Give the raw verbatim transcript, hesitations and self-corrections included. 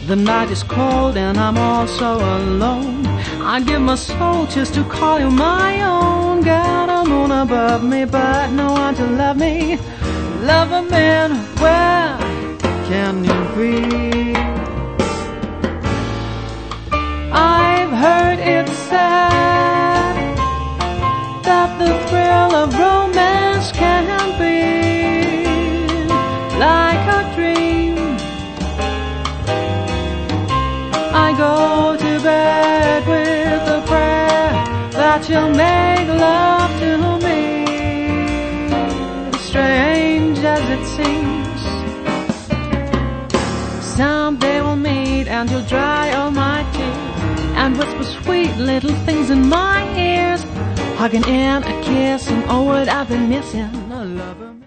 The night is cold and I'm all so alone. I'd give my soul just to call you my own. Got a moon above me, but no one to love me. Love a man, where can you be? I've heard it said that the thrill of romance can be like a dream. I go to bed with a prayer that you'll make love to me. Strange as it seems, someday we'll meet and you'll dry all my tears and whisper sweet little things in my ears, hugging and a kissing, oh what I've been missing, a lover.